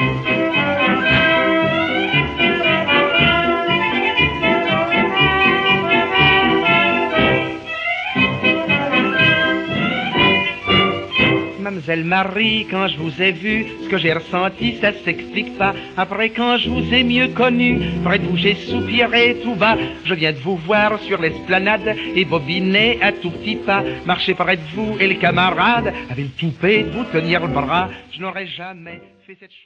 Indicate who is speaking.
Speaker 1: Mademoiselle Marie, quand je vous ai vu, ce que j'ai ressenti, ça s'explique pas. Après, quand je vous ai mieux connu, près de vous, j'ai soupiré tout bas. Je viens de vous voir sur l'esplanade et bobiner à tout petit pas. Marcher près de vous et les camarades avaient le toupet de vous tenir le bras. Je n'aurais jamais fait cette chose.